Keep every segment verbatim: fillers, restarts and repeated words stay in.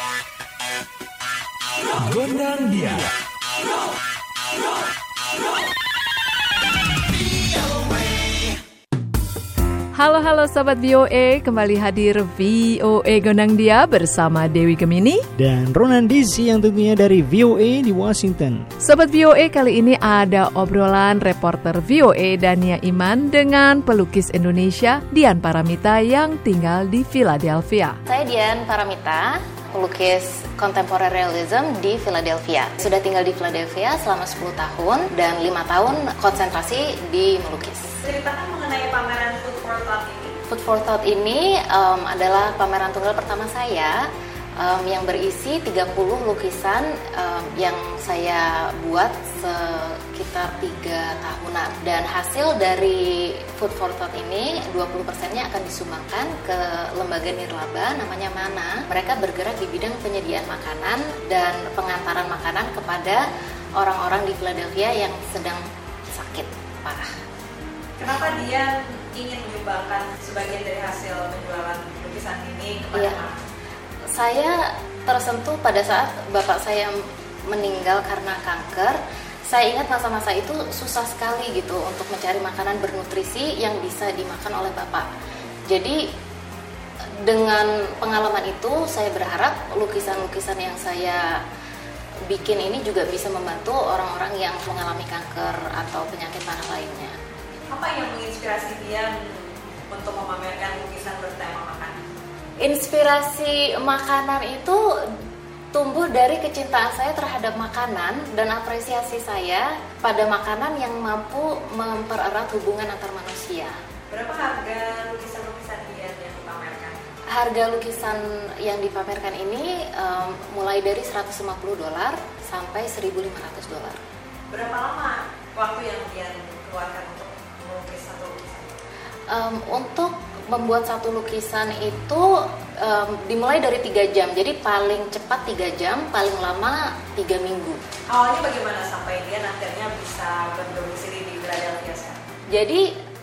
Gondang dia. Halo halo Sobat V O A, kembali hadir V O A Gondang Dia bersama Dewi Gemini dan Ronan Dizzy yang tentunya dari V O A di Washington. Sobat V O A, kali ini ada obrolan reporter V O A Dania Iman dengan pelukis Indonesia Dian Paramita yang tinggal di Philadelphia. Saya Dian Paramita, pelukis contemporary realism di Philadelphia. Sudah tinggal di Philadelphia selama sepuluh tahun dan lima tahun konsentrasi di melukis. Ceritakan mengenai pameran Food for Thought ini. Food for Thought ini um, adalah pameran tunggal pertama saya um, yang berisi tiga puluh lukisan um, yang saya buat sekitar tiga tahunan. Dan hasil dari Food for Thought ini dua puluh persennya akan disumbangkan ke lembaga nirlaba namanya MANA. Mereka bergerak di bidang penyediaan makanan dan pengantaran makanan kepada orang-orang di Philadelphia yang sedang sakit parah. Kenapa dia ingin menyumbangkan sebagian dari hasil penjualan lukisan ini kepada Iya. MANA? Saya tersentuh pada saat bapak saya meninggal karena kanker. Saya ingat masa-masa itu susah sekali gitu untuk mencari makanan bernutrisi yang bisa dimakan oleh bapak. Jadi dengan pengalaman itu saya berharap lukisan-lukisan yang saya bikin ini juga bisa membantu orang-orang yang mengalami kanker atau penyakit parah lainnya. Apa yang menginspirasi dia untuk memamerkan lukisan bertema makanan? Inspirasi makanan itu tumbuh dari kecintaan saya terhadap makanan dan apresiasi saya pada makanan yang mampu mempererat hubungan antar manusia. Berapa harga lukisan-lukisan dia yang dipamerkan? Harga lukisan yang dipamerkan ini um, mulai dari seratus lima puluh dolar sampai seribu lima ratus dolar. Berapa lama waktu yang dia keluarkan untuk melukis satu lukisan? Um, untuk membuat satu lukisan itu um, dimulai dari tiga jam, jadi paling cepat tiga jam, paling lama tiga minggu. Awalnya bagaimana sampai dia akhirnya bisa berdomisili di Philadelphia sekarang? Jadi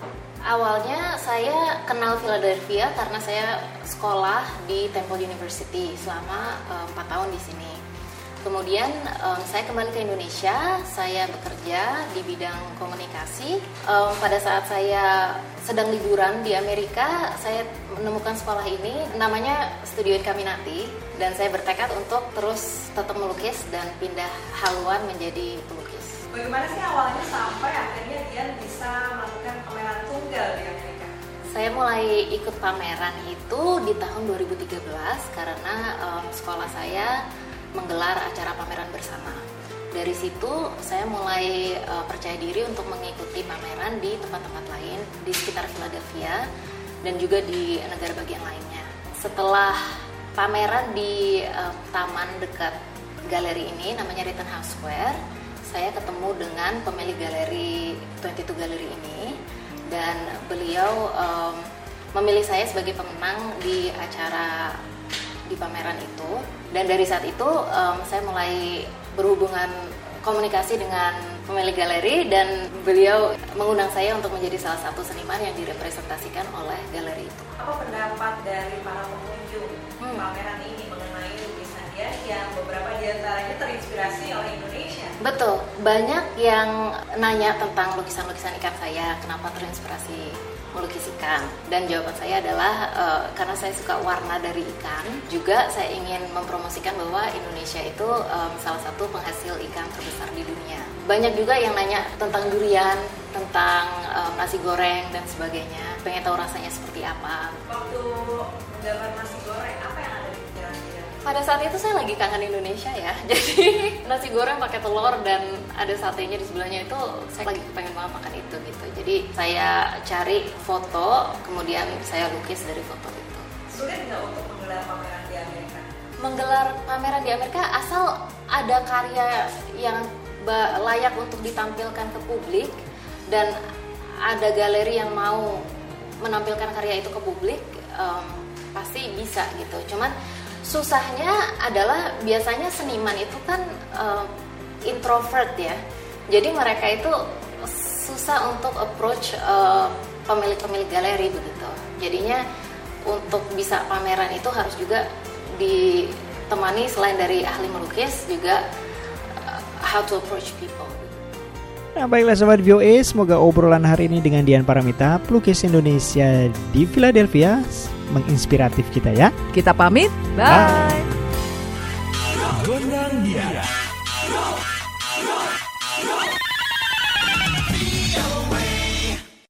awalnya saya kenal Philadelphia karena saya sekolah di Temple University selama um, empat tahun di sini. Kemudian um, saya kembali ke Indonesia, saya bekerja di bidang komunikasi. Um, pada saat saya sedang liburan di Amerika, saya menemukan sekolah ini, namanya Studio Incaminati, dan saya bertekad untuk terus tetap melukis dan pindah haluan menjadi pelukis. Bagaimana sih awalnya sampai akhirnya dia bisa melakukan pameran tunggal di Amerika? Saya mulai ikut pameran itu di tahun dua ribu tiga belas karena um, sekolah saya menggelar acara pameran bersama. Dari situ saya mulai uh, percaya diri untuk mengikuti pameran di tempat-tempat lain di sekitar Philadelphia dan juga di negara bagian lainnya. Setelah pameran di uh, taman dekat galeri ini namanya Rittenhouse Square, saya ketemu dengan pemilik galeri dua puluh dua Gallery ini dan beliau um, memilih saya sebagai pemenang di acara di pameran itu. Dan dari saat itu um, saya mulai berhubungan komunikasi dengan pemilik galeri dan beliau mengundang saya untuk menjadi salah satu seniman yang direpresentasikan oleh galeri itu. Apa pendapat dari para pengunjung Hmm. pameran ini mengenai lukisan dia yang beberapa diantaranya terinspirasi oleh Indonesia? Betul, banyak yang nanya tentang lukisan-lukisan ikan saya, kenapa terinspirasi melukis ikan. Dan jawaban saya adalah uh, karena saya suka warna dari ikan. Juga saya ingin mempromosikan bahwa Indonesia itu um, salah satu penghasil ikan terbesar di dunia. Banyak juga yang nanya tentang durian, tentang um, nasi goreng dan sebagainya. Pengen tahu rasanya seperti apa. Waktu menggambar nasi goreng, apa yang ada di pikiran dia? Pada saat itu saya lagi kangen Indonesia ya, jadi nasi goreng pakai telur dan ada satenya di sebelahnya itu saya lagi pengen banget makan itu gitu. Jadi saya cari foto, kemudian saya lukis dari foto itu. Sulit nggak untuk menggelar pameran di Amerika? Menggelar pameran di Amerika asal ada karya yang layak untuk ditampilkan ke publik dan ada galeri yang mau menampilkan karya itu ke publik, um, pasti bisa gitu. Cuman susahnya adalah biasanya seniman itu kan uh, introvert ya, jadi mereka itu susah untuk approach uh, pemilik-pemilik galeri begitu. Jadinya untuk bisa pameran itu harus juga di temani selain dari ahli melukis juga uh, how to approach people. Nah, baiklah Sobat V O A, semoga obrolan hari ini dengan Dian Paramita, pelukis Indonesia di Philadelphia, menginspiratif kita ya. Kita pamit, bye. Bye. Gondang Dia.